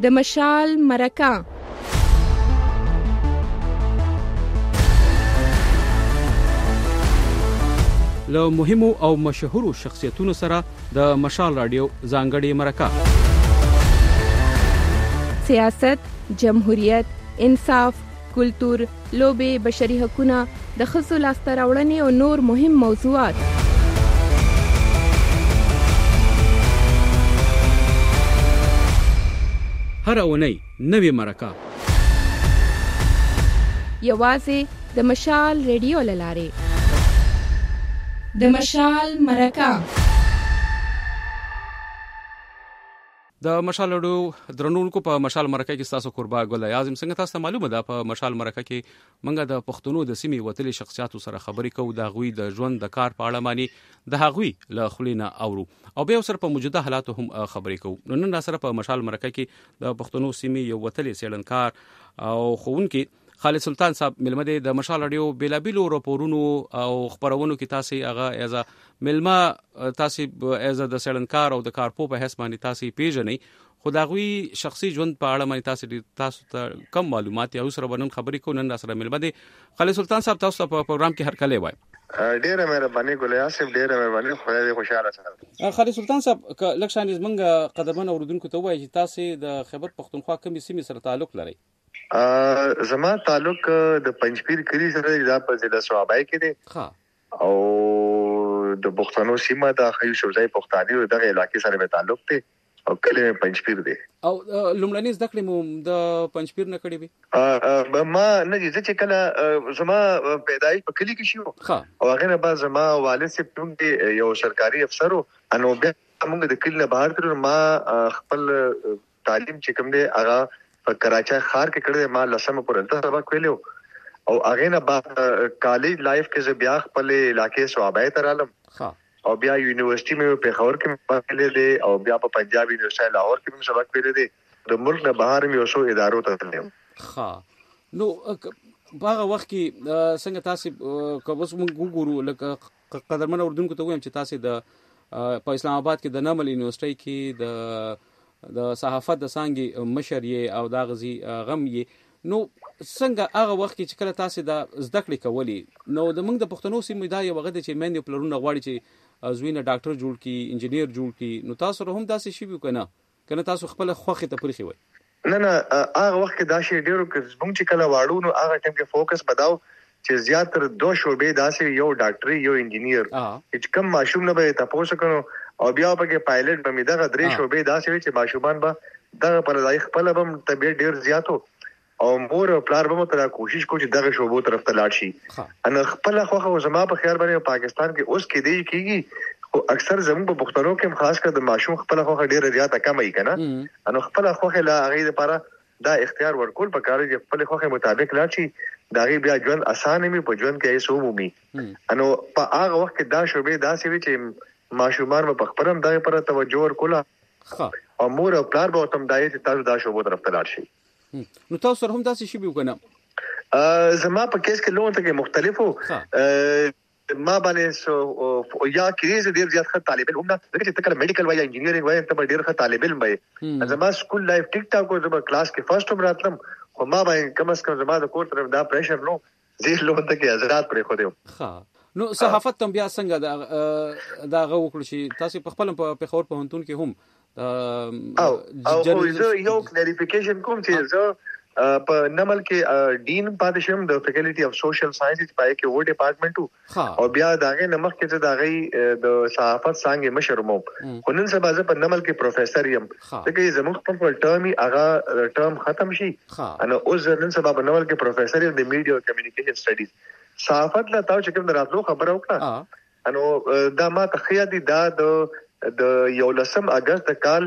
د مشال مرکه. له مهمو او مشهورو شخصیتونو سره د مشال رادیو ځانګړې مرکه. سیاست، جمهوریت، انصاف، کلتور، لوبې، بشري حقوقونه، د ښځو لاسته راوړنې او نور مهم موضوعات. هر اونۍ نوې مرکه یوازې د مشال رادیو له لارې. د مشال مرکه. د مشال رادیو درنونکو په مشال مرکه کې تاسو قربا ګل اعظم څنګه تاسو معلومه ده په مشال مرکه کې منګه د پښتنو د سیمې وتلي شخصیاتو سره خبرې کوو، د غوي د ژوند د کار په اړه مانی د هغوی له خلینا اورو او به سره په موجوده حالاتو هم خبرې کوو. نن سره په مشال مرکه کې د پښتنو سیمې یو وتلي سیلنکار او خوونکي خالد سلطان صاحب ملمه د مشال رادیو بیلابیلو راپورونو او خبرونو کې تاسو هغه ایزا ملما تاسو ایزا د سیلنکار او د کارپو په حساب باندې تاسو پیژنئ، خداغوی شخصي ژوند په اړه باندې تاسو ته کم معلومات یا سره ونن خبرې کو. نن سره ملمه د خالد سلطان صاحب تاسو په پروګرام کې هر کله وای. ډیره مهرباني ګل یاسف، ډیره مهرباني، خدای دې خوشاله سره. خالد سلطان صاحب لکشان زمنګ قدرمن اوردونکو ته وایي چې تاسو د خیبر پختونخوا کومې سیمې سره تعلق لرئ؟ زما تعلق د پنځپیر کلی سره د په ضلع صوابای کې دی او د پښتنو سیمه د خیو شوزای پښتاني دغه علاقې سره به تعلق دی او کله پنځپیر دی. او لومړنۍ زده کړې مو د پنځپیر نه کړې وي؟ ما نه دي چې کله زما پیدایش په کلی کې شو او هغه نه بعد زما والد سي پټون یو سرکاري افسر انو بیا موږ د کلی نه بهر تر ما خپل تعلیم چې کوم دی هغه په کراچۍ ښار کې کړی. ما لسمه پورې سبق ویلو او هغه نه بعد کالج لایف کې زه بیا خپل علاقې صوابای ته رالم او بیا یونیورسيټي مې په پېښور کې وکړلې دي او بیا په پنجاب یونیورسيټي لاهور کې مې سبق ویلې دي. د ملک نه بهر مې اوسو ادارو ته تلم. نو هغه وخت کې څنګه تاسو کوم وګورو لکه قدرمن اردوونکو ته وایم چې تاسو د په اسلام آباد کې د نمل یونیورسيټي کې د صحافت د څنګه مشر یې او د غزي غم یې، نو څنګه هغه وخت کې چې کله تاسو د زده کړې کولې نو د موږ د پښتنو سیمې دا یو وخت چې مېندې پلرونه غواړي چې زوینه ډاکټر جوړ کی، انجینیر جوړ کی، نو تاسو هم داسې شی وکنه کنه تاسو خپل خوخه ته پرخي وای؟ نه هغه وخت کې دا شی ډیرو کې موږ چې کله واړو نو هغه ټیم کې فوکس بداو چې زیاتره دوه شعبې داسې یو ډاکټري یو انجینیر چې کم ماشوم نه به تاسو کنو او بیا پکې پایلټ به می دغه درې شعبې داسې چې ماشومان به دغه پر ځای خپل هم طبيعت ډیر زیاتو او مور او پلار به متره کوشش کوي چې دغه شعبو طرف ته لاړ شي. ان خپل خوخه زما په خیال باندې پاکستان کې اوس کې دی کیږي او اکثر زموږ په پښتنو کې خاص کر د ماشوم خپل خوخه ډیر زیاته کم ای کنه. ان خپل خوخه لا هغه لپاره دا اختیار ورکول پکاره چې خپل خوخه مطابق لاړ شي دا غي بیا ژوند اسانه می په ژوند کې ایسو مومي. انو په هغه وخت کې دا شوبې داسې وي چې ماشومان په خپلم دغه پر توجه ورکوله او مور او پلار به تم دای چې تاسو دا شوبو طرف ته لاړ شي. نو تاسو هم داسې شی وکنه؟ زما په کیس کې لون ته کې مختلفو ما باندې سو یا کیز ډیر زیات ښه طالب علم نه لکه چې تکل میډیکل وای انجینیرینګ وای ته ډیر ښه طالب علم وای. زما سکول لایف ټیک ټاک او زما کلاس کې فرست هم راتلم خو ما باندې کم از کم زما د کور طرف دا پریشر نو زه لون ته کې حضرات پرې خو دیو. نو صحافت تم بیا څنګه دا غو وکړ شي تاسو په خپل په پېښور په هنتون کې هم او زه یو کلیریفیکیشن کوم چې زه په نمل کې ډین پاتې شم د فیکلټي اف سوشل ساينسز پای کې و ډپارټمنټو او بیا داغه نمخ کې داغه د صحافت څنګه مشرمو خونن سبا زه په نمل کې پروفیسور یم چې زموږ په ټرمي هغه ټرم ختم شي انا اوس نن سبا په نمل کې پروفیسور یم د میډیا او کمیونیکیشن سټډیز. صحافت لا تاسو چې کوم دراتلو خبره وکړه انو دا ما تخیادي دا د 11 اگست کال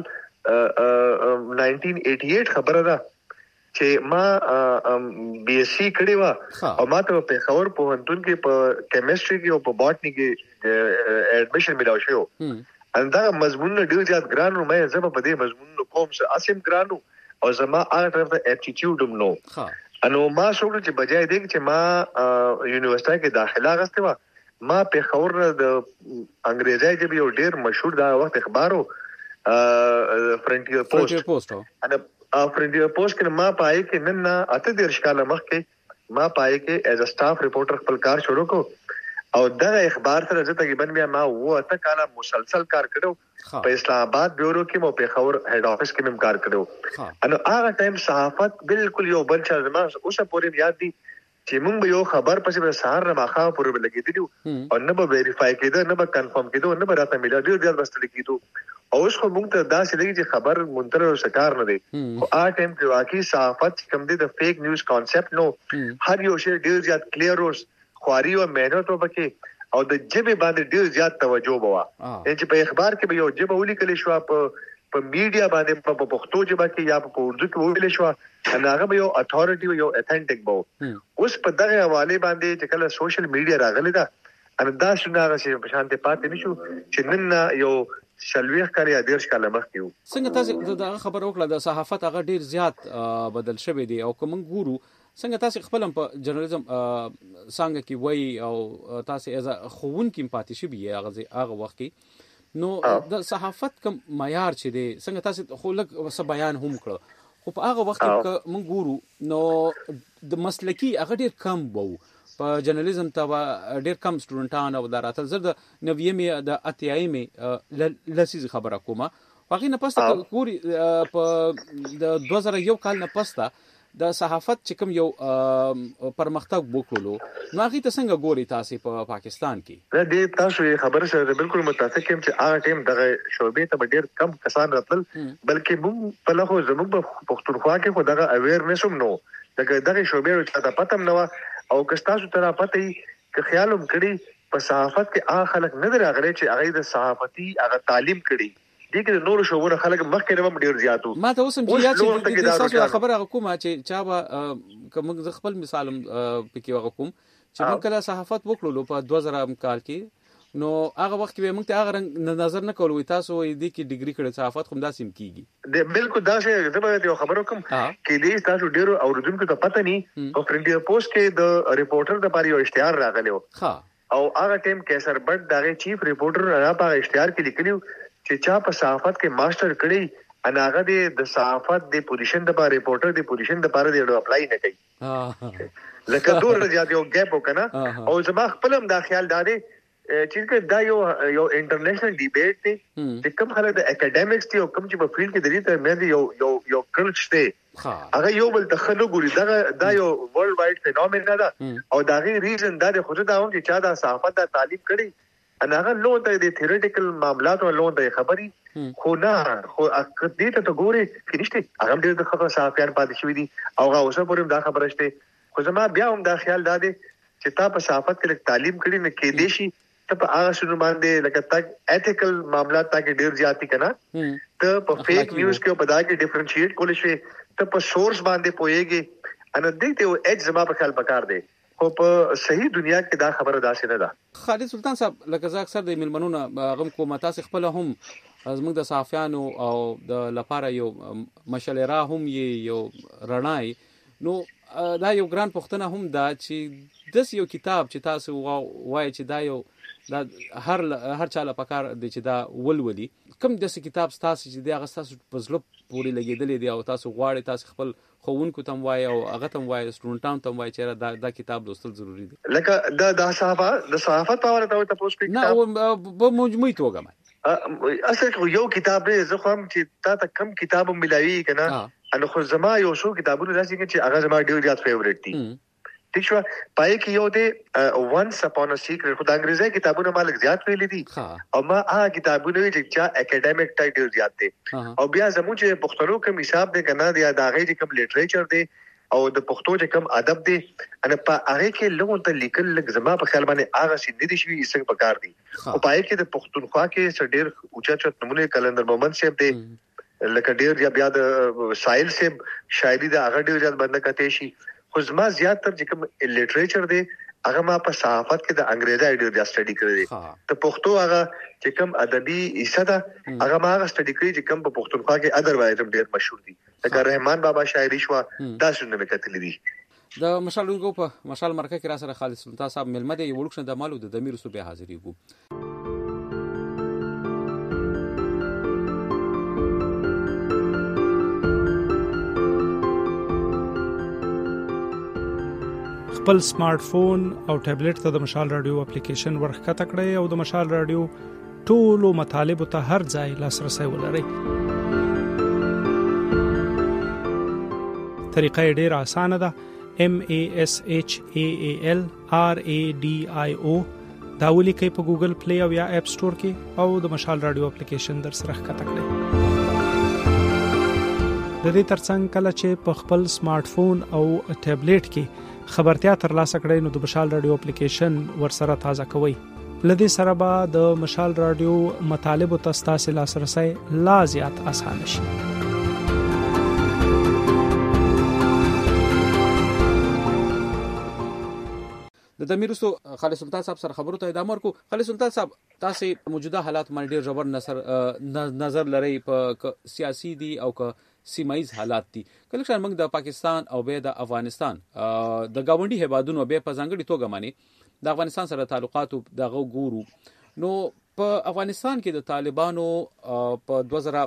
1988 خبره ده چې ما بي اس سي کړی و او ما ته په خبر په هنتون کې په کیمستري کې او په باټني کې اډمیشن ملاو شو. اندا مضمون ډیر زیات ګرانو مې زما په دې مضمون کوم څه اسیم ګرانو او زما هغه طرف ته اپټیټیوډ هم نو انو ما شوړ چې بجای دې چې ما یونیورسيټي کې داخله غسته و ما په خبر د انګريزي کې یو ډیر مشهور دا وخت اخبارو فرنټیر پوسټ فرندي پوسټ کې ما پای کې نن اته د ارشکاله مخ کې ما پای کې ایز ا سټاف ریپورټر خپل کار شروع کو او دا اخبار سره زه تقریبا بیا ما اته کاله مسلسل کار کړو په اسلام آباد بیورو کې مو په خبر هډ افیس کې مم کار کړو انو هغه ټایم صحافت بالکل یو بل چا زما اوسه پورې یاد دي چې موږ یو خبر پسې به سهار نه ماخه پورې لګیدلو او نه به ویریفای کېده نه به کنفرم کېده نه به راته ملا ډیر بستل کېدو او اوس خو موږ ته دا سړي چې خبر منتر او شکار نه دي او ا ټایم کې واقعي صحافت کم دي د فیک نیوز کانسپټ نو هر یو شی ډیر زیات کلیر اوس خواري او مهنت وبکه او د جبه باندې ډیر زیات توجه بوا چې په اخبار کې به یو جبه ولیکل شو په میډیا باندې په پښتو ژبه کې یا په اردو کې ولیکل شو هغه به یو اتھارټي یو اتھنټیک بو اوس په دغه حواله باندې چې کله سوشل میډیا راغلی دا ان دا شنه چې په شانته پاتې نشو چې نن یو شلويخ کاری ادیرش کاله مخ کیو څنګه تاسو دا خبر وکړه د صحافت هغه ډیر زیات بدل شوی دی او کوم ګورو څنګه تاسو خپل په جرنالیزم څنګه کې وای او تاسو از خوون کې پاتې شي بي هغه وخت کې نو د صحافت کوم معیار چې دی څنګه تاسو خو لږ وس بیان هم کړو خو په هغه وخت کې موږ ګورو نو د مسلکی هغه ډیر کم وو په جرنالیزم ته ډیر کم سټوډنټان او دراتل زر د 90 د اتیایمي لسیز خبره کومه واقعي نه پسته ګوري په د 2001 کال نه پسته د صحافت چې کوم یو پرمختګ وکړو نو هغه ته څنګه ګوري تاسو په پاکستان کې د دې تاسو خبره سره بالکل متفق یم چې هغه ټیم دغه شوبې ته ډېر کم کسان راتل بلکې موږ په لغو زموږ په پښتونخوا کې خو دغه اویرنس هم نو دغه شوبې ته د پتم نو او کستاسو ته پته کې خیالوم کړي په صحافت کې هغه خلک نه دراغلي چې هغه د صحافتي هغه تعلیم کړي دغه نور شوونه خلک مخکې هم ډیر زیاتو ما ته اوسم چې یا چې خبره کومه چې چا به کوم خپل مثالم پکې وغه کوم چې موږ کله صحافت وکړو په 2000 کال کې نو هغه وخت کې موږ ته هغه نظر نه کولو تاسو دې کې ډیګري کړی صحافت کوم داسې کیږي د بالکل دا څه زما یو خبرو کوم کې دې تاسو ډیرو اوریدونکو ته پته ني او فرندي پوسټ کې د ریپورټر د پاره یو اشتهار راغلی او هغه ټیم کیسر بټ دغه چیف ریپورټر هغه په اشتهار کې لیکلیو چې چا په صحافت کې ماستر کړی ان هغه د صحافت د پوزیشن د لپاره ریپورټر د پوزیشن د لپاره د اپلای نه کوي لکه ډور زیات یو ګیپ وکنه او زما خپل هم دا خیال داري چې دا یو انټرنیشنل ډیبیټ دی چې کوم خلک د اکیډمیکس دی او کوم چې په فیلډ کې درې ته مې یو کلچ دی هغه یو بل تخلو ګوري دا یو ورلد وایډ فینومنا ده او دا غي ریزن دا د خود دا هم چې چا د صحافت د تعلیم کړي انا هغه لون ته د تھیوریټیکل معاملات او لون ته خبري خو نه خو دې ته ګوري کېشته هغه ډېر د خبره صحافیان پاتې شوی دي او هغه اوسه پورې دا خبره شته خو زما بیا هم دا خیال دا دی چې تا په صحافت کې تعلیم کړي نه کې دیشي ته په هغه شنو باندې لکه تک ایتیکل معاملات تا کې ډېر زیاتی کنه ته په فیک نیوز کې په دا کې ډیفرنشیټ کول شي ته په سورس باندې پويږي ان دې ته اج زما په خیال پکار دی خو په صحیح دنیا کې دا خبره داسې نه ده خالد سلطان صاحب لکه زه اکثر د ملمنونو غم کوم تاسو خپل هم زموږ د صحافیانو او د لپاره یو مشالره هم یو رڼای نو دا یو ګران پښتنه هم دا چې د یو کتاب چې تاسو وایي چې دا یو دا هر چا له پکار دی چې دا ولولي کوم د کتاب تاسو چې دا تاسو په زړه پورې لګیدلې دی او تاسو غواړئ تاسو خپل خوونکو تم وای او هغه تم وای سټوډنټان تم وای چې دا کتاب لوستل ضروری دي لکه د صحافت په اړه ته تاسو کې نه په مجموعي توګه ما اصل یو کتاب دی زه خو هم چې تا کم کتاب ملایي کنه ان خو زما یو شو کتابونه داسې چې هغه زما ډیر زیات فیوریټ دي ٹھیک شو پای کې یو دی وانس اپون ا سیکرټ خو د انګریزي کتابونه مالک زیات ویلي دي او ما هغه کتابونه چې اکیډمیک ټایټل زیات دي او بیا زموږ چې پښتنو کوم حساب دی کنه دی دا غي کوم لیټریچر دی او د پښتو چې کوم ادب دی ان په هغه کې لوګون ته لیکل لږ زما په خیال باندې هغه شي دي شي څنګه پکار دي او پای کې د پښتونخوا کې سډیر اوچا نمونه کلندر محمد صاحب دی لکه ډیر بیا د سایل صاحب شاعري د هغه ډیر زیات بنده کته شي خو زما زیات تر چې کوم لیټریچر دی هغه ما په صحافت کې د انګریزي ډیر زیات سټډي کړی دی ته پښتو هغه چې کوم ادبي حصہ ده هغه ما هغه سټډي کړی چې کوم په پښتونخوا کې ادروایز هم ډیر مشهور دي لکه رحمان بابا شاعري شو دا څنګه مکتل دي د مشالونکو په مشال مرکه کې را سره خالد سلطان صاحب ملمه دی یو لوکشن د مالو د دمیر صوبې حاضرې وو خپل سمارټ فون او ټابلیټ ته د مشال رادیو اپلیکیشن ورښکته کړئ او د مشال رادیو ټولو مطالبو ته هر ځای لاسرسي ولرئ. طریقه ډیره اسانه ده. MASHALRADIO دا ولیکئ په ګوګل پلی او یا اپ سٹور کې او د مشال رادیو اپلیکیشن در سره ښکته کړئ. د دې ترڅنګ کله چې په خپل سمارټ فون او ټابلیټ کې خبرتیا ترلاسه کړئ نو د مشال رادیو اپلیکیشن ورسره تازه کوئ. لدې سره به د مشال رادیو مطالبو ته ستاسو لاسرسي لا زیات اسانه شي. د دمیرستو خالد سلطان صاحب سره خبرو ته ادامه ورکو. خالد سلطان صاحب تاسو موجوده حالات باندې ډیر جبر نظر لري په سیاسي دي او که سیمایي حالات دي. کله چې موږ د پاکستان او به د افغانستان د گاونډي هیوادونو به په ځانګړي توګه معنی د افغانستان سره تعلقات دغه ګورو نو په افغانستان کې د طالبانو په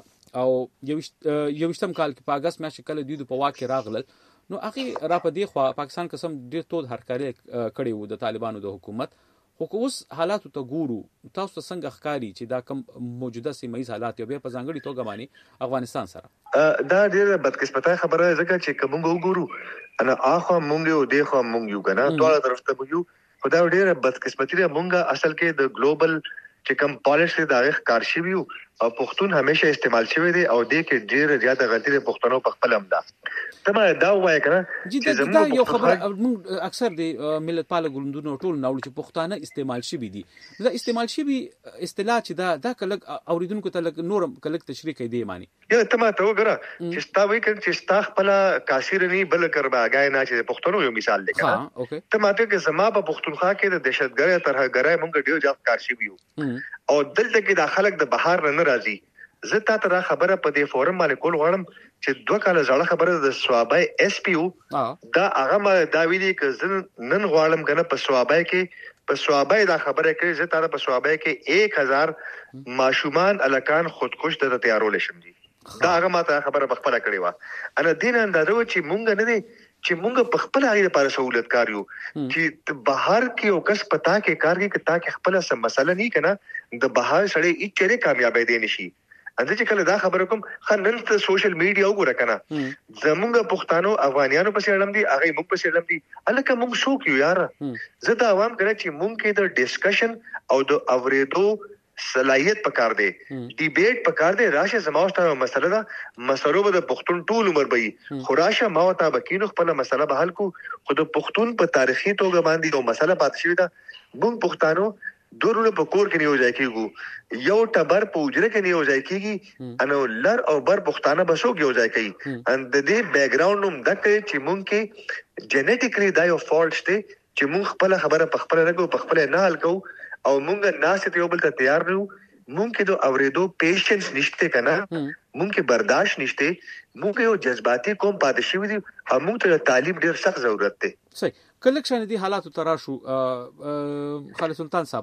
2021م کال کې په اگست میاشت کې کله دوی په واک کې راغلل نو اخی را په دی خو پاکستان قسم ډیر تود هرکاري کړي وو د طالبانو د حکومت. خو اوس حالات ته ګورو تاسو څنګه ښکاری چې دا کم موجوده سیمایي حالات یو به په ځانګړي توګه معنی افغانستان سره دا ډیره بدقسمتای خبره ده چې کوم وګورو انا اخو مونږ یو دی خو مونږ یو کنه ټول طرف ته یو خدای ډیره بدقسمتي ده. مونږه اصل کې د ګلوبل چې کوم پالیسي د هغه کارشي ویو او پښتون همیشه استعمال شوی دی او د کې ډیره زیاته غلطي د پښتنو په خپل هم ده. تمه دا وایي کنه چې زموږ یو خبره اکثر د ملت پال ګوندونو ټول ناول چې پښتانه استعمال شوی دي دا استعمال شوی اصطلاح چې دا کله اوریدونکو ته نورم کله تشریح کوي دی معنی یا تمه ته وګوره چې ستا وایي چې ستا خپل کاشیر نه بل کرباګای نه چې پښتنو یو مثال دی کنه تمه ته چې زما په پښتونخوا کې د دهشتګرۍ ترهګرۍ مونږ ډیر ځات کارشي ویو او دلته کې د خلک د بهار نه راځي. زه تاسو ته خبره په دې فورم باندې کول غواړم چې 2 کال زړه خبره د سوابای اس پی او دا هغه ما دا ویلي ک زن نن غواړم کنه په سوابای دا خبره کوي زه تاسو په سوابای کې 1000 ماشومان الکان خودکش ته تیارول شم دي. دا هغه ما ته خبره بخپله کړې و. انا دین اندازو چې مونږ نه دي چې مونږ په خپل هغه لپاره سہولت کاریو چې بهر کې او کس پتا کې کار کې کتا کې خپل سم مسله نه کنه د بهر سړی هیڅ چیرې کامیابی دی نشي. انځ چې کله دا خبره کوم خنن ته سوشل میډیا وګوره کنه زمونږ پښتانو افغانانو په سیړم دي هغه موږ په سیړم دي الکه موږ شو کیو یار زه دا عوام کړه چې موږ کې د ډسکشن او د اوریدو صلاحیت پکار دی ډیبیټ پکار دی. راشه زموږه مسله ده مسلو به د پښتون ټول عمر به خراشه ما وتا بکینو خپل مسله به حل کو خود پښتون په تاریخي توګه باندې یو مسله پاتې شوی ده. موږ پښتانو دورونه په کور کې نه یو ځای کیږو یو ټبر په وجره کې نه یو ځای کیږي انو لر او بر پښتانه بسو کې یو ځای کوي ان د دې بیک گراوند نوم دکې چې مونږ کې جنټیکلی دا یو فالټ دی چې مونږ خپل خبره په خپل نه کو په خپل نه حل کو او مونږ ناسته یو بل ته تیار نه مونږ کې د اوریدو پیشنس نشته کنه مونږ کې برداشت نشته مونږ یو جذباتي قوم پاتې شوی دي او مونږ ته تعلیم ډیر سخت ضرورت دی. صحیح کله چې دې حالات تراشو خالد سلطان صاحب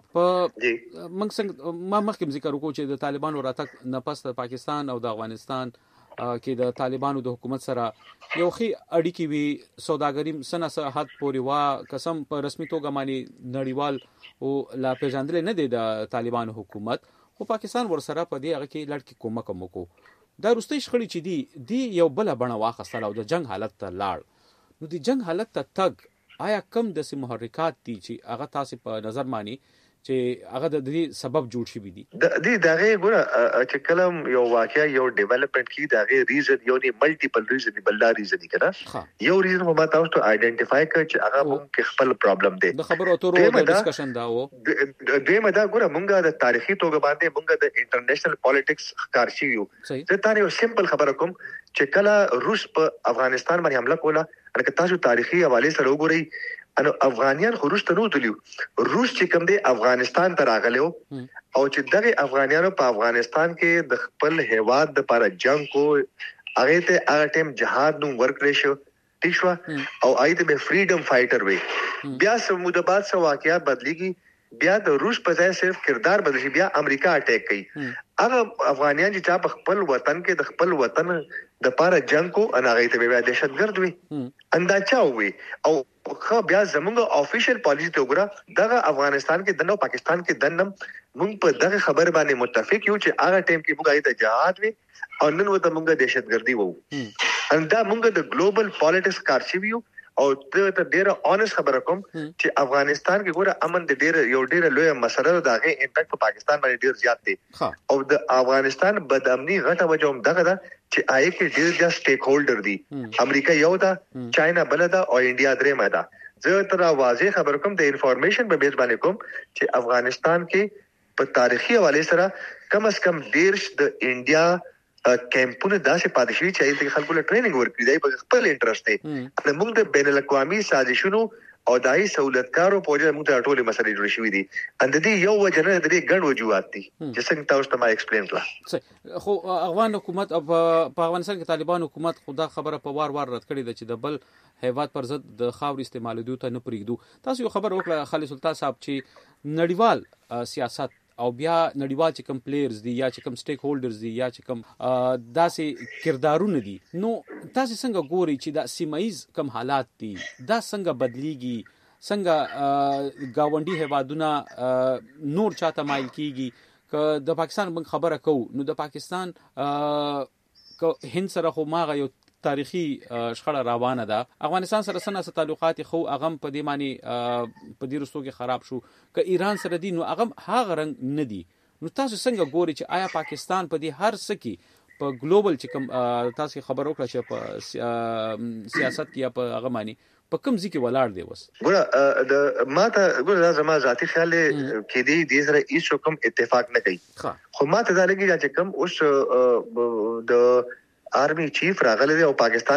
موږ څنګه ما مخکې ذکر وکړو چې د طالبانو راتګ نه پس د پاکستان او د افغانستان کې د طالبانو د حکومت سره یو خي اړیکې وی سوداګری سنه حد پورې وا قسم په رسمي توګه معنی نړیوال او لا پیژندل نه دی د طالبانو حکومت خو پاکستان ورسره په دې هغه کې لړکی کومک وکړو. دا روستي شخړې چې دی یو بل بڼه واخصل او د جنگ حالت ته لاړ نو د جنگ حالت ته تګ آیا کم د سي محرکات دي چې هغه تاسو په نظر مانی چې هغه د دې سبب جوړ شي دي د دې دغه ګوره چې کلم یو واقعیا یو ډیولپمنٹ کی دغه ریزن یو نه ملټیپل ریزن بل دا ریزن کړه یو ریزن ما تاسو ته آیډنټیفای کړ چې هغه مونږ خپل پرابلم دی د خبرو اترو د ډسکشن دا و دیمه دا ګوره مونږه د تاریخي توګه باندې مونږه د انټرنیشنل پالیټکس ښکارشي یو زه تاسو یو سمپل خبره کوم چې کله روس په افغانستان باندې حمله کوله لکه تاسو تاریخي حواله سره وګورئ انو افغانیان خو روس ته نو تلیو روس چې کوم دی افغانستان ته راغلیو او چې دغه افغانیانو په افغانستان کې د خپل هیواد د لپاره جنگ کو هغه ته هغه ټیم جهاد نو ورک ریشو تیشوا او ایته به فریډم فایټر وي بیا سموده بعد سو واقعیا بدلیږي بیا د روس په ځای صرف کردار بدلی بیا امریکا اٹیک کوي هغه افغانیان چې په خپل وطن کې د خپل وطن د پاره جنگ کو ان هغه ته بیا دهشتګرد وي اندا چاوي او خو بیا زموږ افیشل پالیسی ته وګوره دغه افغانستان کې دنه پاکستان کې دنه موږ په دغه خبر باندې متفق یو چې هغه ټیم کې موږ د جهاد وي او نن وته موږ دهشتګردي وو اندا موږ د ګلوبل پالیټکس کارشي او ته ډیره اونست خبره کوم چې افغانستان کې ګوره امن د ډیره لوی مسله ده هغه امپیکټ په پاکستان باندې ډیر زیات دی او د افغانستان بدامني غټه وجه هم دغه ده چې آی کې ډیر د سټیک هولډر دي امریکا یو ده چاینا بل ده او انډیا درېم ده زه تر واضح خبر کوم د انفارمیشن په بیس باندې کوم چې افغانستان کې په تاریخي حواله سره کم از کم دیرش د انډیا کیمپونه داسې پاتې شوي چې د خلکو له ټریننګ ورکړي دی په خپل انټرست دی موږ د بین الاقوامي سازشونو او دای سہولتکارو په وجه موږ ته ټولې مسلې جوړې شوې دي اند دې یو وجه نه درې ګڼ وجوهات دي چې څنګه تاسو ته ما ایکسپلین کړه خو افغان حکومت په افغانستان کې طالبان حکومت خدا خبره په وار رد کړې ده چې د بل هیواد پر ضد د خاور استعمالولو ته نه پرېږدو تاسو یو خبر وکړه خالد سلطان صاحب چې نړیوال سیاست او بیا نړیوال چې کوم پلیئرز دي یا چې کوم سټیک هولډرز دي یا چې کوم داسې کردارونه دي نو تاسو څنګه ګوري چې دا سیمایز کوم حالات دي دا څنګه بدلیږي څنګه گاونډي هیوادونه نور چاته مایل کیږي که د پاکستان باندې خبره کوو نو د پاکستان هند سره خو ماغه یو تاریخي شخړه روانه ده افغانستان سره سره تعلقات خو اغم په دې معنی په دې رسو کې خراب شو که ایران سره دي نو اغم هاغه رنګ نه دي نو تاسو څنګه ګوري چې آیا پاکستان په دې هر څه کې په ګلوبل چې کوم تاسو خبر وکړه چې په سیاست کې یا په هغه معنی په کوم ځای کې ولاړ دی وس ګوره د ماته ګوره زما ذاتی خیال کې دې سره هیڅ کوم اتفاق نه کوي خو ماته دا لګي چې کوم اوس د آرمی چیف راغله او پاکستان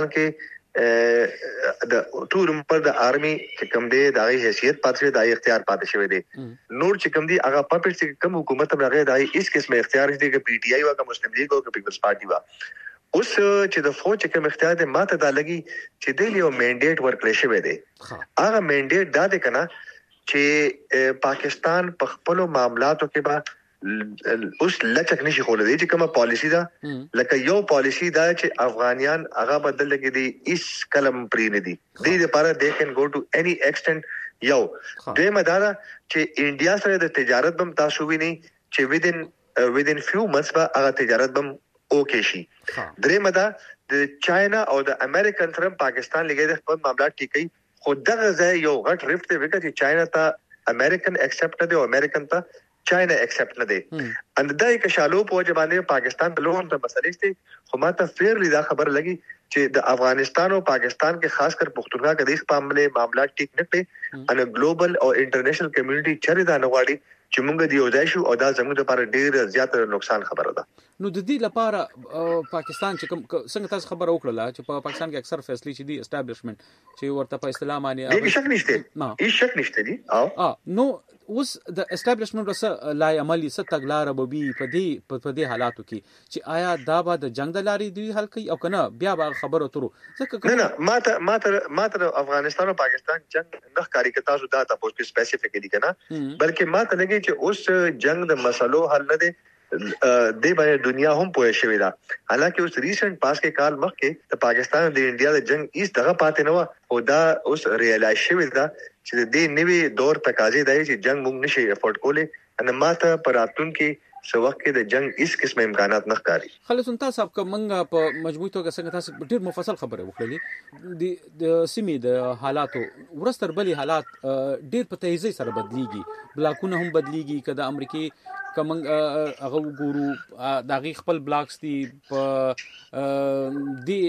کې د ټول پر د آرمی چې کوم دی د حیثیت پاتې د اختیار پاتې شوی دی نور چې کوم دی هغه پپټ چې کوم حکومت راغی د هیڅ قسمه اختیار نشته چې پی ټی آی او کوم مسلم لیگ او پیپلز پارټي وا اوس چې د فوج کوم اختیار دی ماته دا لګي چې د یو منډیټ ورکړل شوی دی هغه منډیټ دا دی کنه چې پاکستان په خپل معاملاتو کې با اوس لچک نشي خولې چې کومه پالیسی ده لکه یو پالیسی دا چې افغانیان هغه بدل لګي دي اس کلم پرې نه دي د لپاره they can go to any extent یو د مدار چې انډیا سره د تجارت بم تاسو ویني چې within few months با هغه تجارت بم اوکې شي درې مدا د چاینا او د امریکن سره پاکستان لګي د خپل معاملات ټیکي خو دغه ځای یو غټ ریفت دی چې چاینا ته امریکن ایکسپټ دی او امریکن ته چاینا ایکسپټ نه دی اند دای کې شالو په وجه باندې پاکستان په لوړ ته مسلې دي خو ماته فیرلی دا خبر لګي چې د افغانستان او پاکستان کې خاص کر پښتونخوا کې د اس معاملات ټیک نه کړي ان ګلوبل او انټرنیشنل کمیونټي چره دا نغواړي چې موږ دی یوځای شو او دا زموږ لپاره ډیر زیات نقصان خبره ده نو د دې لپاره پاکستان چې کوم څنګه تاسو خبر وکړه چې په پاکستان کې اکثر فیصله چې دی اسټابلیشمنت چې ورته په اصطلاح باندې هیڅ شک نشته هیڅ شک نشته دي او نو اوس د اسټابلیشمنت سره لا عملی ست تګلار بوبي په دې حالاتو کې چې آیا دا به د جنگ د لارې دی حل کوي او کنه بیا به خبرو ترو ځکه نه ماته افغانستان او پاکستان جنگ نه کاری کې تاسو دا تاسو کې سپیسیفیکلی کنه بلکې ماته لګي چې اوس جنگ د مسلو حل نه دی د باندې دنیا هم پوهه شوې ده حالکه اوس ریسنت پاس کې کال مخکې د پاکستان او د انډیا د جنگ هیڅ دغه پاتې نه و او دا اوس ریالایز شوې ده چې د دې نوې دور تقاضې دی چې جنگ موږ نشي افورد کولای ان ماته پراتون کې سو وخت کې د جنگ هیڅ قسم امکانات نه ښکاري خالد سلطان صاحب کومه په مجموعي توګه څنګه تاسو ډیر مفصل خبره وکړلې د سیمې د حالاتو ورستر بلی حالات ډیر په تیزی سره بدلیږي بلاکونه هم بدلیږي کله امریکای کوم هغه وګورو دغه خپل بلاکس دي په دی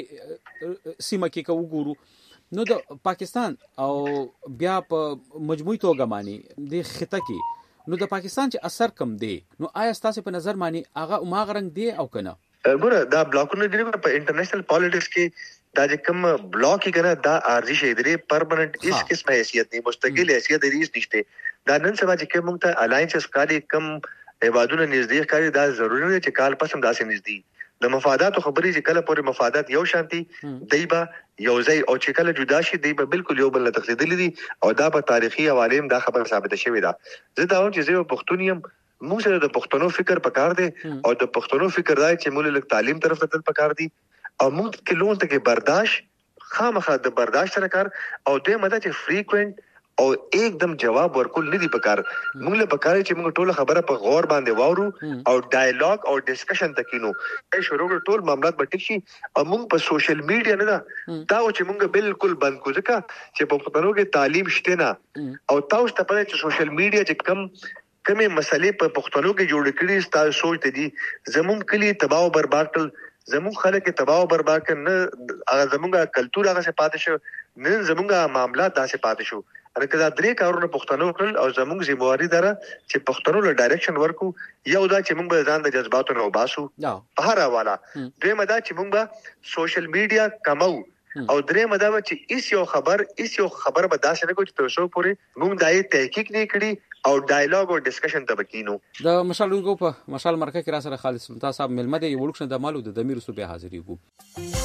سیمه کې کو وګورو نو د پاکستان او بیا په مجموعي توګه معنی د خطه کې نو د پاکستان چې اثر کم دی نو آیا تاسو په نظر معنی هغه ماغرنګ دی او کنه ګوره دا بلاکونه دی په انټرنیشنل پالیټکس کې دا چې کوم بلاک کې کنه دا ارزي شي دی پرمننت هیڅ قسمه حیثیت نه مستقل حیثیت دی نشته دا نن سبا چې کوم ته الاینس کالي کم ایوادونه نږدې کاری دا ضروري دی چې کال پسم داسې نږدې د مفادات خبرې چې کله پورې مفادات یو شانتي دایبا یو ځای او چې کله جدا شي دایبا بالکل یو بل نه تخلیدلې دي او دا په تاریخي حواله دا خبره ثابته شوې ده زه دا وایم چې زه پښتونیم موږ سره د پښتنو فکر پکار دی او د پښتنو فکر دی چې موږ له تعلیم طرف ته تل پکار دی او موږ کې لون ته کې برداشت خامخا د برداشت سره کار او د مده چې فریکوئنٹ او एकदम جواب ورکول نه دی پکار. موږ له پکار چې موږ ټول خبره په غور باندې واورو او ډایلاګ او ډسکشن تکینو شروع ټول معاملات به ټیک شي او موږ په سوشل میډیا نه دا چې موږ بالکل بند کو ځکه چې په پښتنو کې تعلیم شته نه او تاسو ته پته چې سوشل میډیا چې کمې مسلې په پښتنو کې جوړ کړي تاسو سوچ ته دي زموږ کلی تباہ او برباد کړ زموږ خلک تباہ او برباد کړ نه زموږه کلچر هغه څه پاتې شو نه زموږه معاملات داسې پاتې شو کله درې کارونه پښتنو کړل او زموږ ذمہواری دره چې پښتنو له ډایرکشن ورکو یو دا چې موږ به ځان د جذباتو نه وباسو په هر حواله دوی مدا چې موږ به سوشل میډیا کمو او درې مدا چې ایس یو خبر به داسې نه کوي چې تاسو پورې موږ دای تحقیق نه کړی او ډایلاګ او ډسکشن ته بکینو. د مشالونکو په مشال مرکه کې را سره خالص سلطان صاحب ملمه دی وړوښنه د مالو د دمیر صوبې حاضرې وو.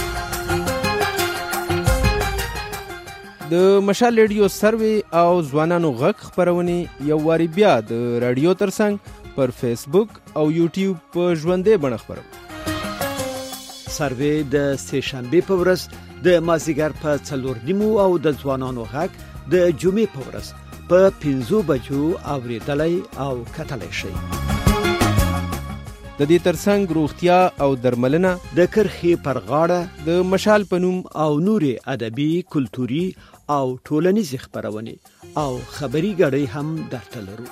د مشال ریډیو سروي او ځوانانو غږ خبرونه یو واری بیا د رادیو ترڅنګ پر فیسبوک او یوټیوب په ژوندې بڼه خبرو. سروي د سه شنبه په ورځ د مازیګر په 4:30 او د ځوانانو غږ د جمعې په ورځ په 5 بجو اوریدلای او کتلای شي. د دې ترڅنګ روغتیا او درملنه د کرخې پر غاړه د مشال پنوم او نوري ادبي کلتوري او ټولنیز خبرونه او خبري غړي هم درته لرو.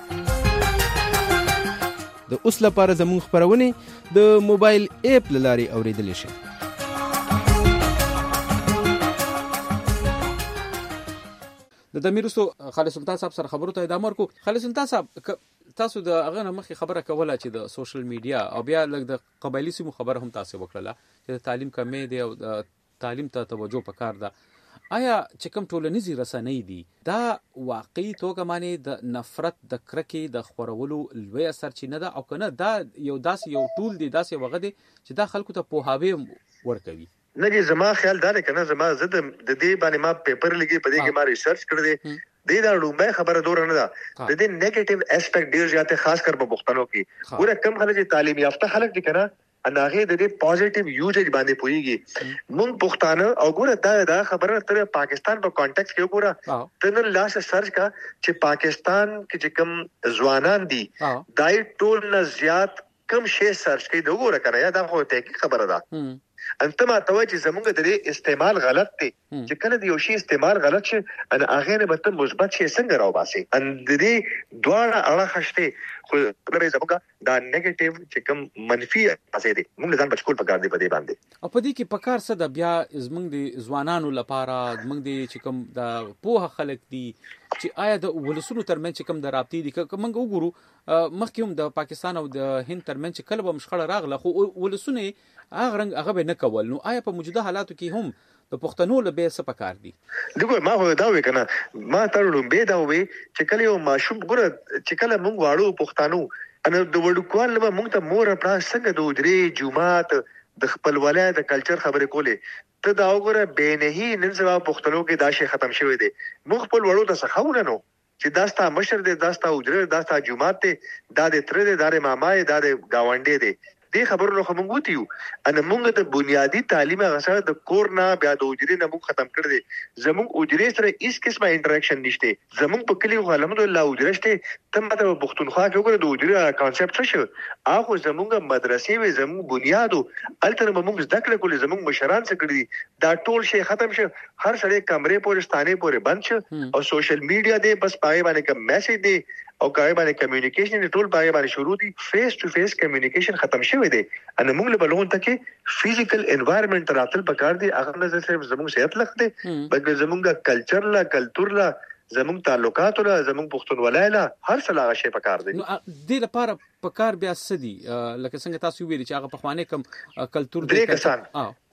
د اوس لپاره زموږ خبرونه د موبایل اپ لاري اوریدل شي. د دمیرسو خالص سلطان صاحب سره خبرو ته ادامه ورکو. خالص سلطان صاحب تاسو د هغه نه مخکې خبره کوله چې د سوشل میډیا او بیا لږ د قبایلی سیمو خبره هم تاسو وکړه چې د تعلیم کمې دی او د تعلیم ته توجه پکار ده. آیا چې کوم ټولنیزي رسنۍ دي دا واقعي توګه معنی د نفرت د کرکې د خورولو لوی سرچینه ده او کنه دا یو ټول دی داسې وغه دی چې دا خلکو ته پوهاوی ورکوي؟ نه دي زما خیال دا دی کنه زما زه د دې باندې ما پیپر لګي په دې کې ما ریسرچ کړی دی د دا لومبه خبره دور نه ده د دې نیگیټیو اسپیکټ ډیر زیاته خاص کر په پښتنو کې ګوره کم خلک تعلیم یافته خلک دي کنه اناغه د دې پوزټیو یوزیج باندې پويږي مونږ پښتانه او ګوره دا خبره تر پاکستان په کانټیکس کې ګوره تنن لاس سرچ کا چې پاکستان کې چې کم ځوانان دي دای ټول نه زیات کم شی سرچ کوي دا ګوره کنه یا دا خو ته خبره ده انت ما ته چې زمونږ د دې استعمال غلط دی چې کله د یو شی استعمال غلط شي ان هغه نه به مثبت شي څنګه راو باسي ان د دې دواړه اړه خشته خو لري زمونږ دا نیگیټیو چې کوم منفي اساس دي موږ ځان بچکول پکار دی په دې باندې او په دې کې پکار څه د بیا زمونږ د ځوانانو لپاره زمونږ د چې کوم د پوهه خلک دي چې آیا د ولسونو ترمنځ چې کوم د رابطې دي که موږ وګورو مخکې هم د پاکستان او د هند ترمنځ چې کله به مشخړه راغله خو ولسونه هغه رنګ هغه به نه کول. نو آیا په موجوده حالاتو کې هم د پښتنو له به څه پکار دي؟ دغه ما هو دا وې کنه ما ترلم به دا وې چې کله یو ماشوم ګره چې کله موږ واړو پښتنو ان د وړوکوال له موږ ته مور پلا څنګه د وجري جمعات د خپل ولایت د کلچر خبرې کولې ته دا وګوره به نه نن سبا پښتنو کې دا شی ختم شوی دی موږ خپل وړو ته څخهونه نو چې داستا مشر دی داستا وجره داستا جمعات دی دا د تر دی دا مامای دا د گاونډي دی دې خبرو نو موږ وتیو ان موږ د بنیادی تعلیم غسر د کورنا بیا د وجري نه موږ ختم کړ دي زموږ وجري سره هیڅ قسمه انټریکشن نشته زموږ په کلی الحمدلله وجري شته تم ته پښتونخوا کې وګوره د وجري کانسپټ څه شو هغه زموږ مدرسې وي زموږ بنیادو الته موږ ذکر کولې زموږ مشران څه کړی دا ټول شی ختم شو هر سړی کمرې پورې ستانه پورې بند شو او سوشل میډیا دې بس پای باندې کوم میسج دی او کای باندې کمیونیکیشن ټول پای باندې شروع دي فیس ټو فیس کمیونیکیشن ختم شوی دی ان موږ له بلون ته کې فزیکل انوایرنمنت راتل پکار دي هغه نه صرف زموږ صحت لخته بلکې زموږ کلچر لا کلتور لا زموږ تعلقات لا زموږ پښتونولای لا هر څه لا شی پکار دي. نو د لپاره پکار بیا سدي لکه څنګه تاسو ویلي چې هغه په خوانه کم کلتور دی کسان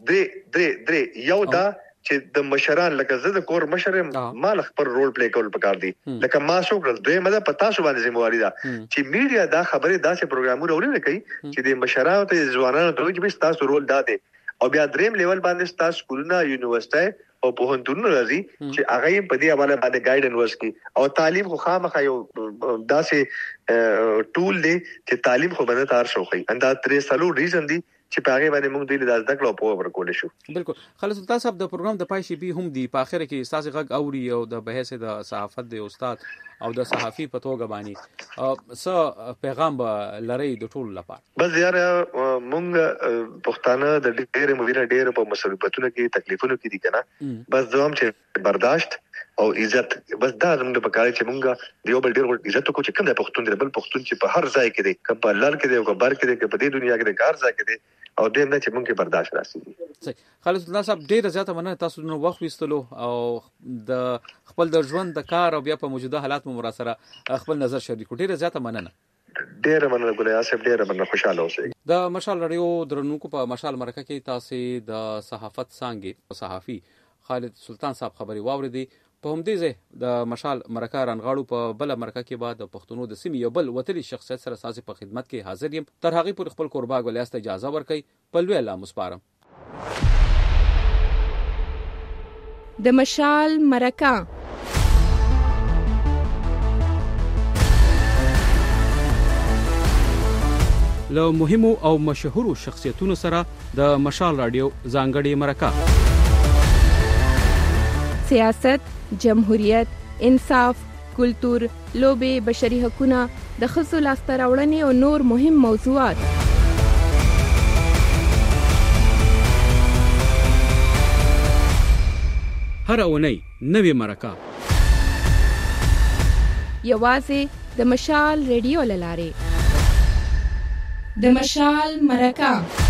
درې یو دا چې د مشران لکه زه د کور مشرم مال خپل رول پلی کول پکار دي لکه ما شو کړل دوی مده پتا شو باندې ذمہواری ده چې میډیا دا خبره داسې پروګرامونه ورونه کوي چې د مشرانو ته ځوانانو ته چې تاسو رول داده او بیا دریم لیول باندې تاسو سکولونه یونیورسيټي او پوهنتونونه راځي چې هغه په دې حواله باندې ګایډنس ورکړي او تعلیم خو خامخا یو داسې ټول دی چې تعلیم خو باندې تار شوخی اندا 3 ریزن دی چې په هغه باندې موږ د زده کړو په ورکول شو. بالکل خالد سلطان صاحب د پروګرام د پای شي به هم دی په اخر کې استاد غږ اوري او د بحث د صحافت د استاد او د صحافي په توګه باندې څه پیغام لري د ټول لپاره؟ بس یار موږ پښتانه د ډېر مدیره ډېر په مصیبتونو کې تکلیفونو کې دي کنه، بس دوام چې برداشت او عزت، بس دا زموږ په کار چې موږ دیو بل ډېر عزت کو چې کوم د پښتون دی بل پښتون چې په هر ځای کې دی، کله په لار کې دی او کله بار کې دی، په دې دنیا کې دی کار ځای کې دی او دې نه چې موږ برداشت راسي. صحیح. خالد سلطان صاحب ډېر زیاته مننه تاسو نو وخت وستلو او د خپل د ژوند د کار او بیا په موجوده حالات مو سره خپل نظر شریک کړو. ډېر زیاته مننه. ډېر مننه ګلیا صاحب، ډېر مننه، خوشاله اوسئ. د مشال رادیو درنونکو په مشال مرکه کې تاسو د صحافت څنګه صحافي خالد سلطان صاحب خبري واوریدي. په همدې ځای د مشال مرکه رانغاړو په بل مرکه کې بعد د پښتنو د سیمې یو بل وتلی شخصیت سره ساسي په خدمت کې حاضر یم. تر هغه پر خپل قربا ګلیاست اجازه ورکړي په لوی الله مسپارم. د مشال مرکه له مهمو او مشهورو شخصیتونو سره د مشال رادیو ځانګړې مرکه. سیاست، جمهوریت، انصاف، کلتور، لوبې، بشري حقوقونه، د ښځو لاسته راوړنې او نور مهم موضوعات. هر اونۍ نوې مرکه یوازې د مشال ریډیو له لارې. د مشال مرکه